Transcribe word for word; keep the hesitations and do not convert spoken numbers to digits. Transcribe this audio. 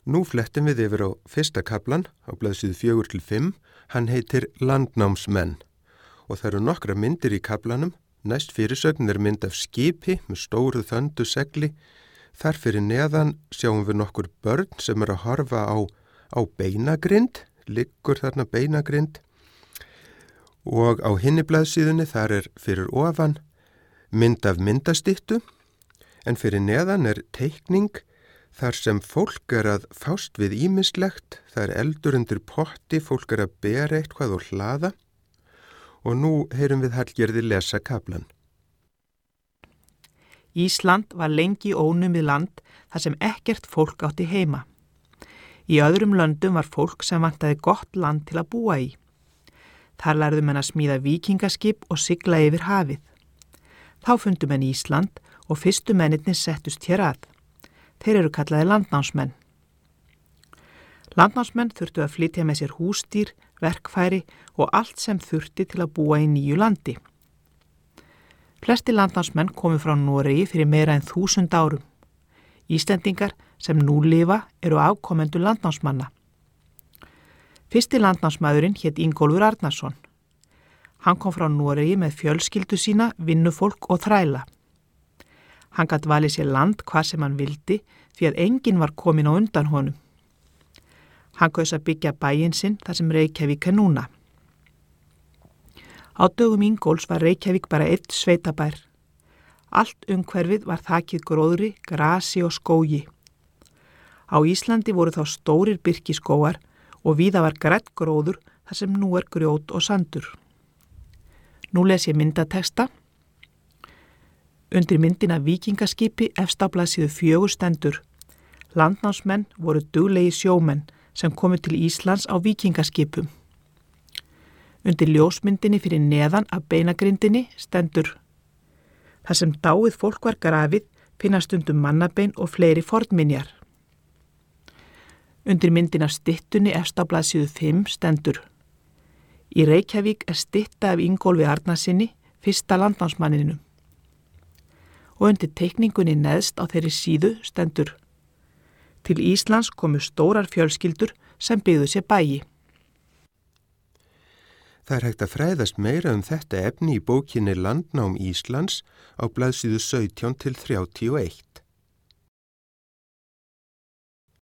Nú flettum við yfir á fyrsta kaflan á blaðsíðu fjögur til fimm, hann heitir Landnámsmenn og það eru nokkra myndir í kaflanum, næst fyrirsögn er mynd af skipi með stóru þöndu segli, þar fyrir neðan sjáum við nokkur börn sem er að horfa á, á beinagrind, liggur þarna beinagrind og á hinni blaðsíðunni þar er fyrir ofan mynd af myndastyttu en fyrir neðan er teikning þar sem fólk er að fást við ýmislegt, það er eldur undir potti, fólk er að bera eitthvað og hlaða og nú heyrum við Hallgerði lesa kaflan. Ísland var lengi ónumið land þar sem ekkert fólk átti heima. Í öðrum löndum var fólk sem vantaði gott land til að búa í. Þar lærðu menn að smíða víkingaskip og sigla yfir hafið. Þá fundu menn Ísland og fyrstu mennirnir settust hér að. Þeir eru kallaði landnámsmenn. Landnámsmenn þurftu að flytja með sér húsdýr, verkfæri og allt sem þurfti til að búa í nýju landi. Flesti landnámsmenn komu frá Noregi fyrir meira en þúsund árum. Íslendingar sem nú lifa eru afkomendur landnámsmanna. Fyrsti landnámsmaðurinn hét Ingólfur Arnarsson. Hann kom frá Noregi með fjölskyldu sína, vinnufólk og þræla. Hann gat valið sér land hvað sem hann vildi því að enginn var komin á undan honum. Hann kaus að byggja bæinn sinn þar sem Reykjavík er núna. Á dögum Ingólfs var Reykjavík bara einn sveitabær. Allt umhverfið var þakið gróðri, grasi og skógi. Á Íslandi voru þá stórir birkiskógar og víða var grænn gróður þar sem nú er grjót og sandur. Nú les ég myndatexta. Undir myndina víkingaskipi efst á blaðsíðu fjögur stendur. Landnámsmenn voru duglegi sjómenn sem komu til Íslands á víkingaskipum. Undir ljósmyndinni fyrir neðan af beinagrindinni stendur. Þar sem dáið fólk var grafið finnast stundum mannabein og fleiri fornminjar. Undir myndina styttunni efst á blaðsíðu fimm stendur. Í Reykjavík er stytta af Ingólfi Arnarsinni, fyrsta landnámsmanninum. Og undir teikningunni neðst á þeirri síðu stendur. Til Íslands komu stórar fjölskyldur sem byggðu sér bæi. Það er hægt að fræðast meira um þetta efni í bókinni Landnám Íslands á blaðsíðu sautján til þrjátíu og eitt.